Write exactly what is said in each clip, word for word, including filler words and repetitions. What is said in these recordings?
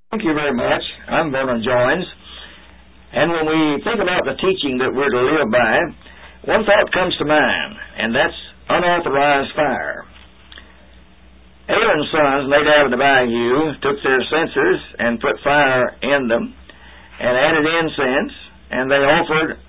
Thank you very much. I'm Vernon Joins. And when we think about the teaching that we're to live by, one thought comes to mind, and that's unauthorized fire. Aaron's sons, Nadab and Abihu, took their censers and put fire in them and added incense, and they offered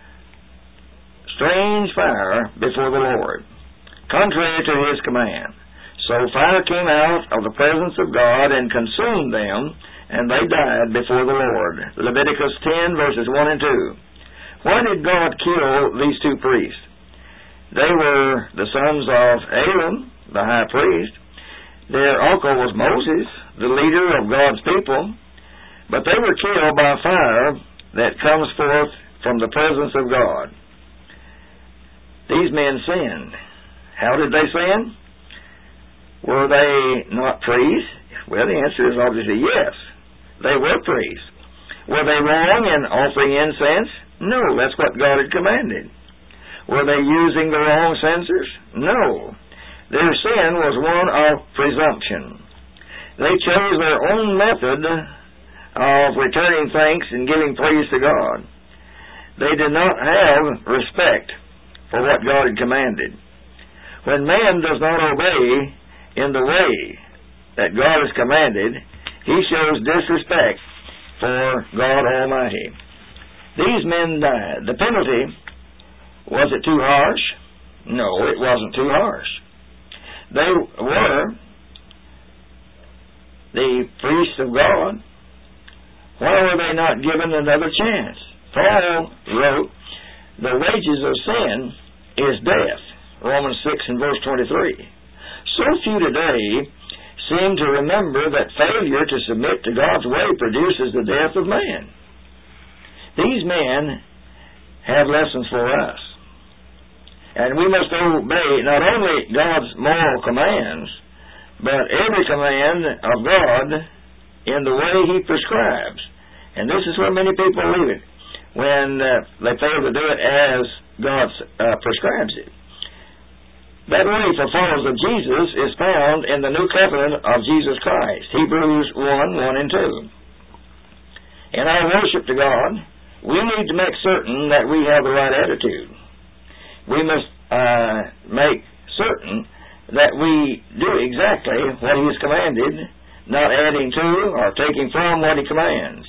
strange fire before the Lord, contrary to his command. So fire came out of the presence of God and consumed them, and they died before the Lord. Leviticus ten, verses one and two. Why did God kill these two priests? They were the sons of Aaron, the high priest. Their uncle was Moses, the leader of God's people. But they were killed by fire that comes forth from the presence of God. These men sinned. How did they sin? Were they not priests? Well, the answer is obviously yes. They were priests. Were they wrong in offering incense? No, that's what God had commanded. Were they using the wrong censers? No. Their sin was one of presumption. They chose their own method of returning thanks and giving praise to God. They did not have respect for what God had commanded. When man does not obey in the way that God has commanded, he shows disrespect for God Almighty. These men died. The penalty, was it too harsh? No, it wasn't too harsh. They were the priests of God. Why were they not given another chance? Paul wrote, the wages of sin is death. Romans six and verse twenty-three. So few today seem to remember that failure to submit to God's way produces the death of man. These men have lessons for us. And we must obey not only God's moral commands, but every command of God in the way He prescribes. And this is where many people leave it, when uh, they fail to do it as God uh, prescribes it. That way for followers of Jesus is found in the new covenant of Jesus Christ, Hebrews one, one and two. In our worship to God, we need to make certain that we have the right attitude. We must uh, make certain that we do exactly what He has commanded, not adding to or taking from what He commands.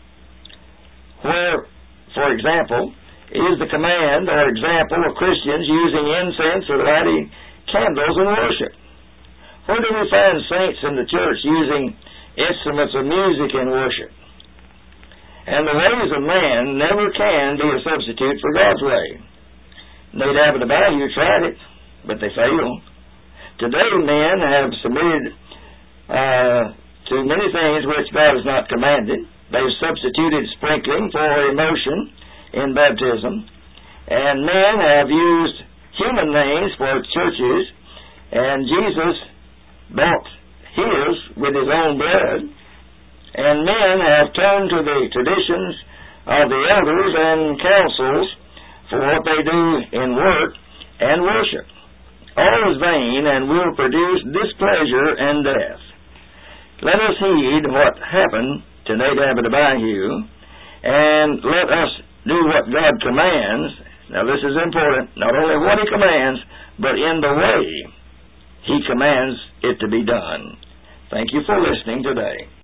Where, for example, is the command or example of Christians using incense or lighting candles in worship? Where do we find saints in the church using instruments of music in worship? And the ways of man never can be a substitute for God's way. Nadab and Abihu tried it, but they failed. Today men have submitted uh, to many things which God has not commanded. They've substituted sprinkling for emotion in baptism, and men have used human names for churches, and Jesus bought His with His own blood, and men have turned to the traditions of the elders and councils for what they do in work and worship. All is vain and will produce displeasure and death. Let us heed what happened to Nadab and Abihu, and let us do what God commands. Now this is important, not only what He commands, but in the way He commands it to be done. Thank you for listening today.